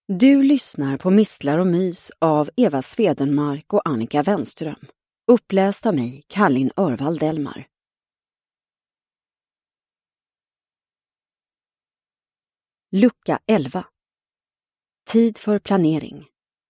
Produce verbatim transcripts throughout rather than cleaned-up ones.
Du lyssnar på Misslar och mys av Eva Svedenmark och Annika Wenström. Uppläst av mig, Kallin Örvald Delmar. Lucka elva. Tid för planering.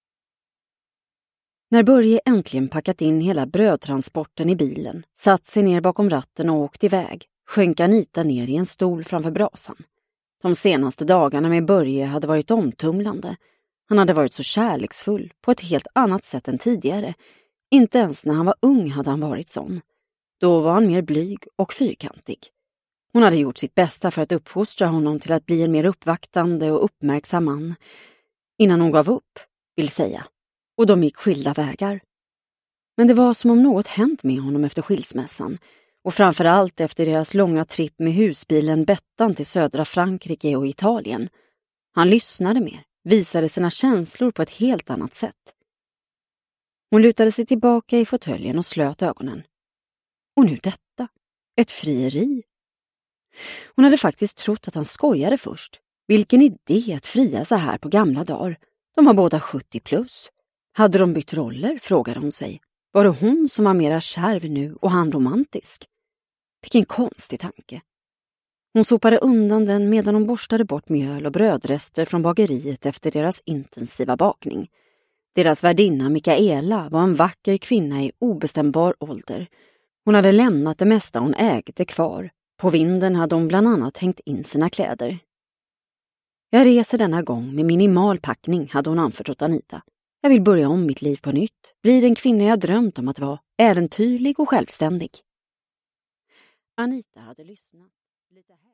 När Börje äntligen packat in hela brödtransporten i bilen, satt sig ner bakom ratten och åkt iväg, sjönk Anita ner i en stol framför brasan. De senaste dagarna med Börje hade varit omtumlande. Han hade varit så kärleksfull på ett helt annat sätt än tidigare. Inte ens när han var ung hade han varit sån. Då var han mer blyg och fyrkantig. Hon hade gjort sitt bästa för att uppfostra honom till att bli en mer uppvaktande och uppmärksam man. Innan hon gav upp, vill säga. Och de gick skilda vägar. Men det var som om något hänt med honom efter skilsmässan. Och framförallt efter deras långa tripp med husbilen Bettan till södra Frankrike och Italien. Han lyssnade mer, visade sina känslor på ett helt annat sätt. Hon lutade sig tillbaka i fåtöljen och slöt ögonen. Och nu detta, ett frieri. Hon hade faktiskt trott att han skojade först. Vilken idé att fria så här på gamla dagar. De var båda sjuttio plus. Hade de bytt roller, frågade hon sig. Var det hon som var mera kärv nu och han romantisk? Vilken konstig tanke. Hon sopade undan den medan hon borstade bort mjöl och brödrester från bageriet efter deras intensiva bakning. Deras värdinna Mikaela var en vacker kvinna i obestämbar ålder. Hon hade lämnat det mesta hon ägde kvar. På vinden hade hon bland annat hängt in sina kläder. Jag reser denna gång med minimal packning, hade hon anförtrott Anita. Jag vill börja om mitt liv på nytt. Bli den kvinna jag drömt om att vara, äventyrlig och självständig. Anita hade lyssnat lite här.